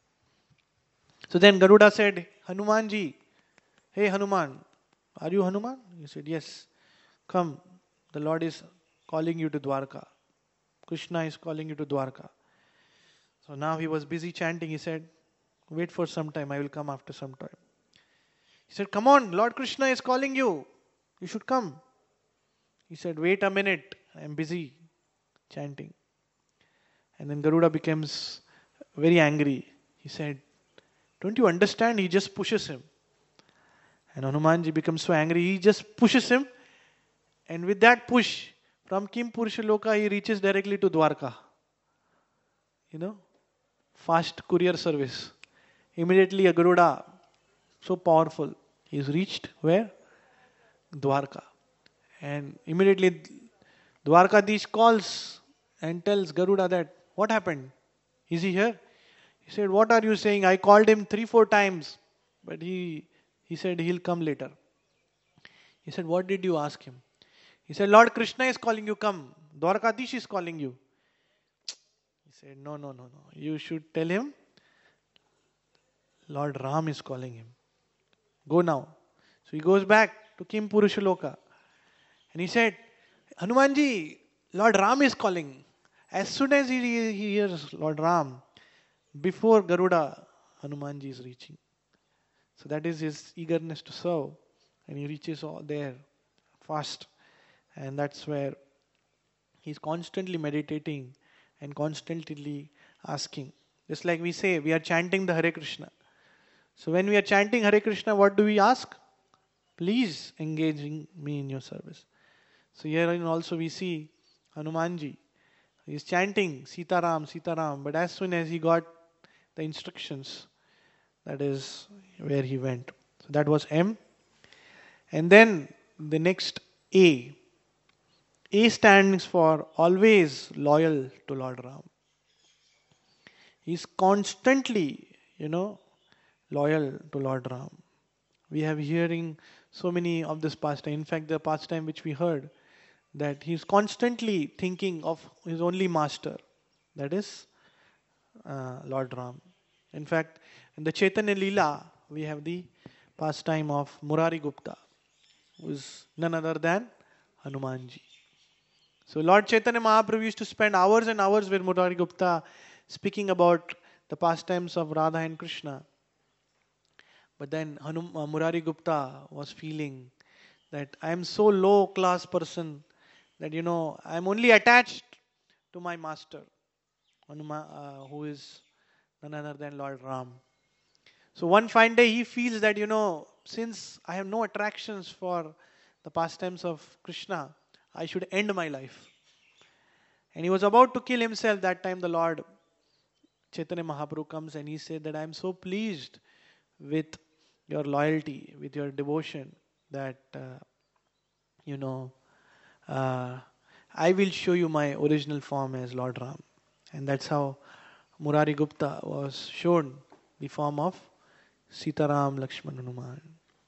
So then Garuda said, Hanumanji, hey Hanuman, are you Hanuman? He said, yes. Come, the Lord is calling you to Dwarka. Krishna is calling you to Dwarka. So now he was busy chanting. He said, wait for some time, I will come after some time. He said, come on, Lord Krishna is calling you. You should come. He said, wait a minute, I am busy chanting. And then Garuda becomes very angry. He said, don't you understand? He just pushes him. And Hanumanji becomes so angry, he just pushes him. And with that push, from Kim Purusha Loka, he reaches directly to Dwarka. You know, fast courier service. Immediately a Garuda so powerful. He's reached where? Dwarka. And immediately Dwarkadish calls and tells Garuda that, what happened? Is he here? He said, what are you saying? I called him three, four times, but he, he said he'll come later. He said, what did you ask him? He said, Lord Krishna is calling you, come. Dwarkadish is calling you. He said, no, no, no, no. You should tell him, Lord Ram is calling him. Go now. So he goes back to Kim Purushaloka. And he said, Hanumanji, Lord Ram is calling. As soon as he, he hears Lord Ram, before Garuda, Hanumanji is reaching. So that is his eagerness to serve. And he reaches all there fast. And that's where he's constantly meditating and constantly asking. Just like we say, we are chanting the Hare Krishna. So when we are chanting Hare Krishna, what do we ask? Please engage in me in your service. So herein also we see Hanumanji. He is chanting Sitaram, Sitaram. But as soon as he got the instructions, that is where he went. So that was M. And then the next A. A stands for always loyal to Lord Ram. He is constantly, you know, loyal to Lord Ram. We have hearing so many of this pastime. In fact, the pastime which we heard, that he is constantly thinking of his only master, that is uh, Lord Ram. In fact, in the Chaitanya Leela, we have the pastime of Murari Gupta, who is none other than Hanumanji. So Lord Chaitanya Mahaprabhu used to spend hours and hours with Murari Gupta speaking about the pastimes of Radha and Krishna. But then Hanum, uh, Murari Gupta was feeling that I am so low class person that, you know, I am only attached to my master, Hanuma, uh, who is none other than Lord Ram. So one fine day he feels that, you know, since I have no attractions for the pastimes of Krishna, I should end my life. And he was about to kill himself. That time the Lord Chaitanya Mahaprabhu comes and he said that I am so pleased with your loyalty, with your devotion, that, uh, you know, uh, I will show you my original form as Lord Ram. And that's how Murari Gupta was shown the form of Sitaram Lakshman Hanuman.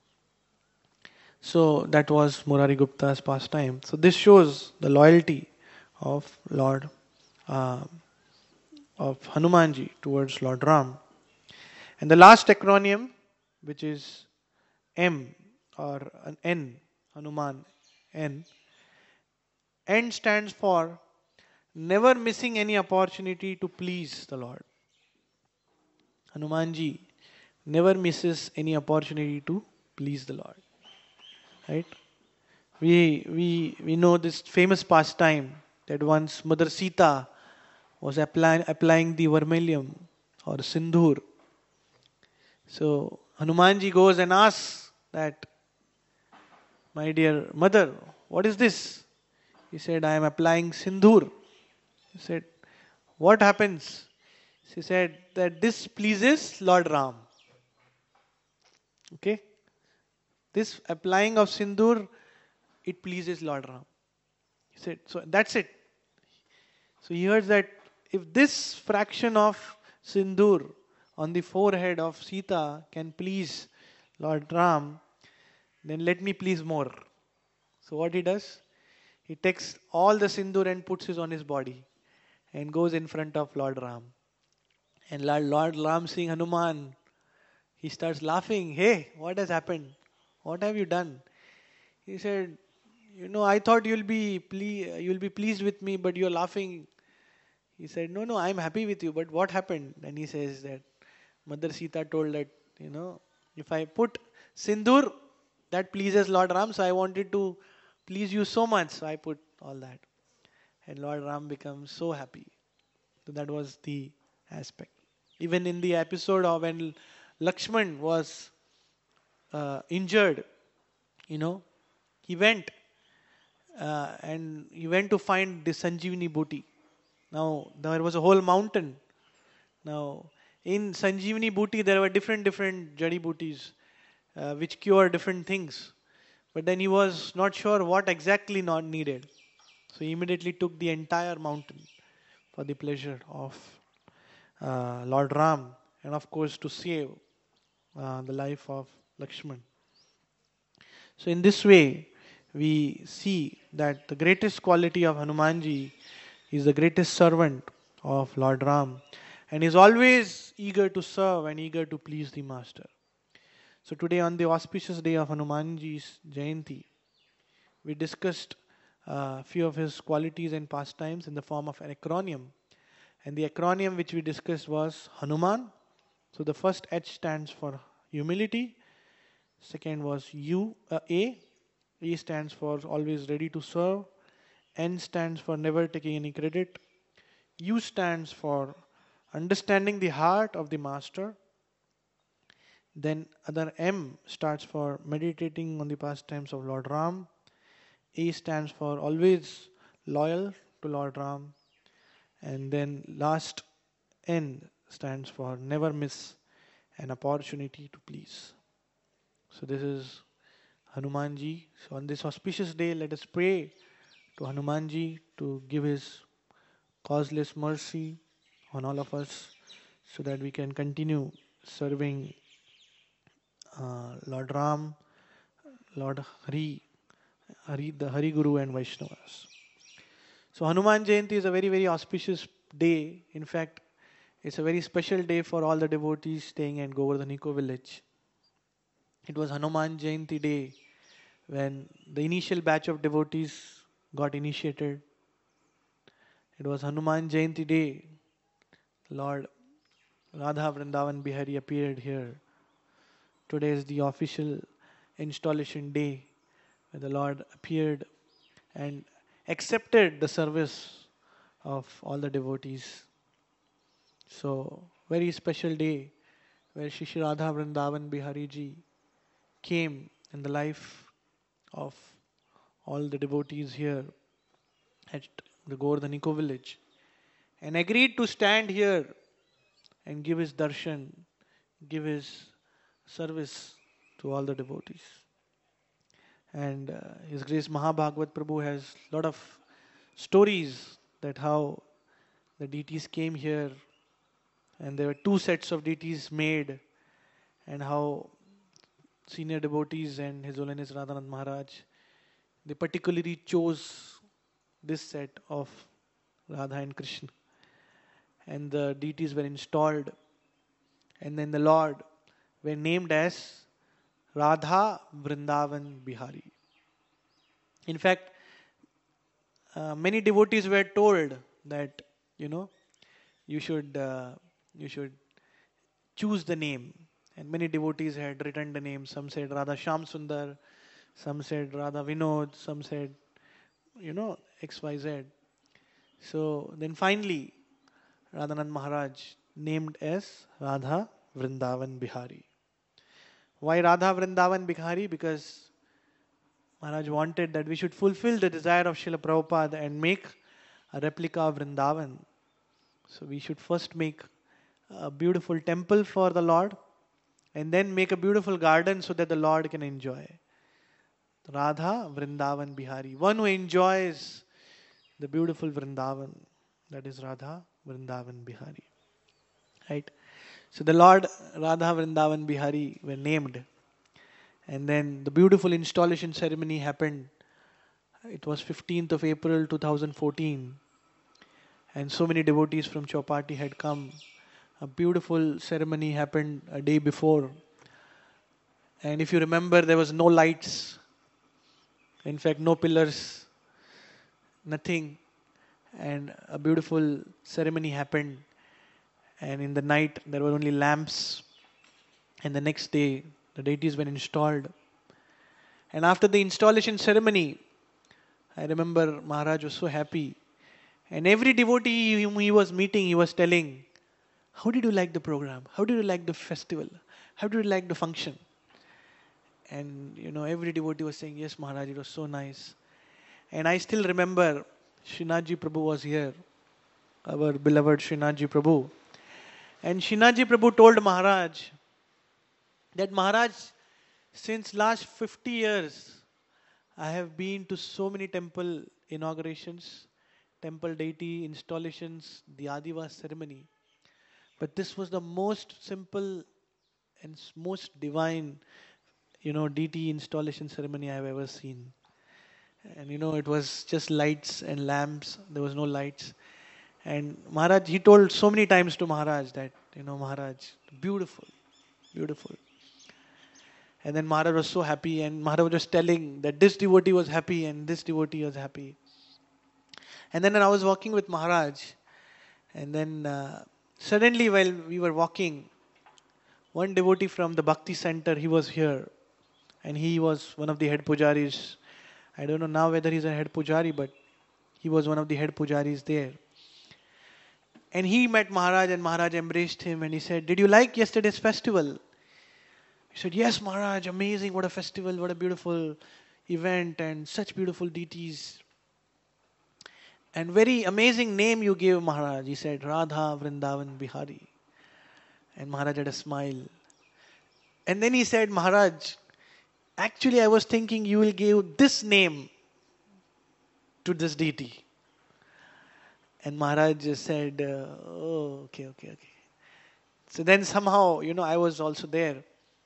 So that was Murari Gupta's pastime. So this shows the loyalty of Lord uh, of Hanumanji towards Lord Ram. And the last acronym, which is M or an N, Hanuman N. N stands for never missing any opportunity to please the Lord. Hanumanji never misses any opportunity to please the Lord. Right? We we we know this famous pastime that once Mother Sita was apply, applying the vermilion or sindoor. So Hanumanji goes and asks that, my dear mother, what is this? He said, I am applying sindoor. He said, what happens? She said that this pleases Lord Ram. Okay? This applying of sindoor, it pleases Lord Ram. He said, so that's it. So he heard that if this fraction of sindoor on the forehead of Sita can please Lord Ram, then let me please more. So what he does? He takes all the sindoor and puts it on his body and goes in front of Lord Ram. And Lord, Lord Ram seeing Hanuman, he starts laughing. Hey, what has happened? What have you done? He said, you know, I thought you'll be ple- you'll be pleased with me, but you're laughing. He said, no, no, I'm happy with you, but what happened? And he says that Mother Sita told that, you know, if I put sindoor, that pleases Lord Ram, so I wanted to please you so much, so I put all that. And Lord Ram becomes so happy. So that was the aspect. Even in the episode of when Lakshman was uh, injured, you know, he went uh, and he went to find the Sanjeevani Booty. Now, there was a whole mountain. Now, in Sanjeevani Booty, there were different, different Jadi Booties. uh, which cure different things. But then he was not sure what exactly not needed. So he immediately took the entire mountain for the pleasure of uh, Lord Ram, and of course to save uh, the life of Lakshman. So in this way, we see that the greatest quality of Hanumanji is the greatest servant of Lord Ram, and is always eager to serve and eager to please the Master. So today, on the auspicious day of Hanumanji's Jayanti, we discussed a few of his qualities and pastimes in the form of an acronym. And the acronym which we discussed was Hanuman. So the first H stands for humility. Second was U, uh, A. A stands for always ready to serve. N stands for never taking any credit. U stands for understanding the heart of the Master. Then other M starts for meditating on the pastimes of Lord Ram. A stands for always loyal to Lord Ram. And then last N stands for never miss an opportunity to please. So this is Hanumanji. So on this auspicious day, let us pray to Hanumanji to give his causeless mercy on all of us so that we can continue serving uh, Lord Ram, Lord Hari, Hari, the Hari Guru and Vaishnavas. So Hanuman Jayanti is a very, very auspicious day. In fact, it's a very special day for all the devotees staying at Govardhan Eco Village. It was Hanuman Jayanti day when the initial batch of devotees got initiated. It was Hanuman Jayanti day. Lord Radha Vrindavan Bihari appeared here. Today is the official installation day where the Lord appeared and accepted the service of all the devotees. So, very special day where Shri Shri Radha Vrindavan Bihari Ji came in the life of all the devotees here at the Govardhan Eco Village and agreed to stand here and give his darshan, give his service to all the devotees. And uh, His Grace Mahabhagavat Prabhu has a lot of stories that how the deities came here and there were two sets of deities made and how senior devotees and His Holiness Radhanand Maharaj, they particularly chose this set of Radha and Krishna. And the deities were installed and then the Lord were named as Radha Vrindavan Bihari. In fact, uh, many devotees were told that, you know, you should uh, you should choose the name. And many devotees had written the name. Some said Radha Shyam Sundar, some said Radha Vinod, some said, you know, X Y Z. So then finally, Radhanand Maharaj named as Radha Vrindavan Bihari. Why Radha Vrindavan Bihari? Because Maharaj wanted that we should fulfill the desire of Srila Prabhupada and make a replica of Vrindavan. So we should first make a beautiful temple for the Lord and then make a beautiful garden so that the Lord can enjoy. Radha Vrindavan Bihari. One who enjoys the beautiful Vrindavan. That is Radha Vrindavan Bihari. Right? So the Lord Radha Vrindavan Bihari were named. And then the beautiful installation ceremony happened. It was fifteenth of April two thousand fourteen. And so many devotees from Chowpatty had come. A beautiful ceremony happened a day before. And if you remember, there was no lights. In fact, no pillars. Nothing. And a beautiful ceremony happened. And in the night, there were only lamps. And the next day, the deities were installed. And after the installation ceremony, I remember Maharaj was so happy. And every devotee whom he was meeting, he was telling, how did you like the program? How did you like the festival? How did you like the function? And, you know, every devotee was saying, yes, Maharaj, it was so nice. And I still remember Srinathji Prabhu was here, our beloved Srinathji Prabhu. And Srinathji Prabhu told Maharaj that Maharaj, Since last fifty years, I have been to so many temple inaugurations, temple deity installations, the Adivas ceremony. But this was the most simple and s- most divine, you know, deity installation ceremony I have ever seen. And you know, it was just lights and lamps. There was no lights. And Maharaj, he told so many times to Maharaj that, you know, Maharaj, beautiful, beautiful. And then Maharaj was so happy, and Maharaj was just telling that this devotee was happy and this devotee was happy. And then when I was walking with Maharaj, and then uh, suddenly while we were walking, one devotee from the Bhakti Center, he was here, and he was one of the head pujaris. I don't know now whether he's a head pujari, but he was one of the head pujaris there. And he met Maharaj, and Maharaj embraced him, and he said, "Did you like yesterday's festival?" He said, "Yes, Maharaj, amazing, what a festival, what a beautiful event, and such beautiful deities. And very amazing name you gave, Maharaj." He said, "Radha Vrindavan Bihari." And Maharaj had a smile. And then he said, "Maharaj, actually I was thinking you will give this name to this deity." And Maharaj just said, uh, "Oh, okay, okay, okay." So then somehow, you know, I was also there.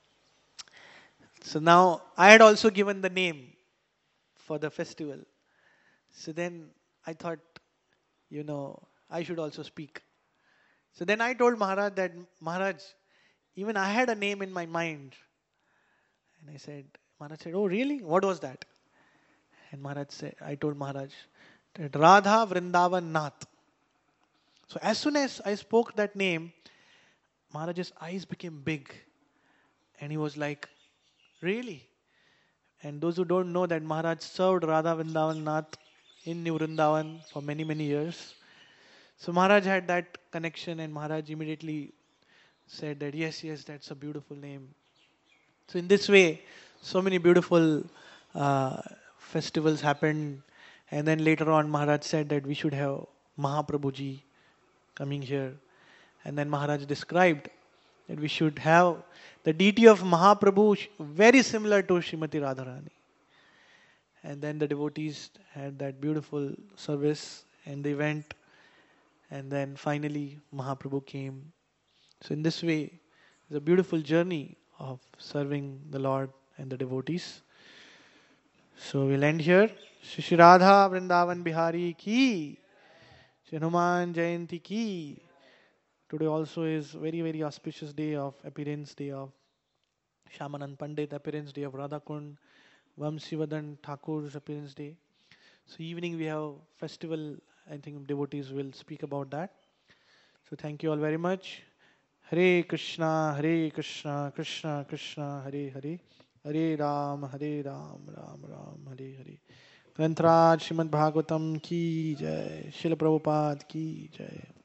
So now I had also given the name for the festival. So then I thought, you know, I should also speak. So then I told Maharaj that, "Maharaj, even I had a name in my mind." And I said, Maharaj said, "Oh, really? What was that?" And Maharaj said, I told Maharaj that Radha Vrindavan Nath. So as soon as I spoke that name, Maharaj's eyes became big. And he was like, "Really?" And those who don't know that Maharaj served Radha Vrindavan Nath in New Vrindavan for many, many years. So Maharaj had that connection, and Maharaj immediately said that, "Yes, yes, that's a beautiful name." So in this way, so many beautiful uh, festivals happened. And then later on, Maharaj said that we should have Mahaprabhuji coming here. And then Maharaj described that we should have the deity of Mahaprabhu sh- very similar to Srimati Radharani. And then the devotees had that beautiful service and they went. And then finally, Mahaprabhu came. So in this way, it's a beautiful journey of serving the Lord and the devotees. So we'll end here. Shri Shri Radha Vrindavan Bihari ki, Shri Hanuman Jayanti ki. Today also is very very auspicious day of appearance day of Shamanand Pandit, appearance day of Radha Kund, Vamsivadan Thakur's appearance day. So evening we have festival. I think devotees will speak about that. So thank you all very much. Hare Krishna, Hare Krishna, Krishna Krishna, Hare Hare, Hare Ram, Hare Ram, Ram Ram, Hare Hare. ग्रंथराज Shrimad Bhagavatam की जय, शिल प्रभुपाद की जय.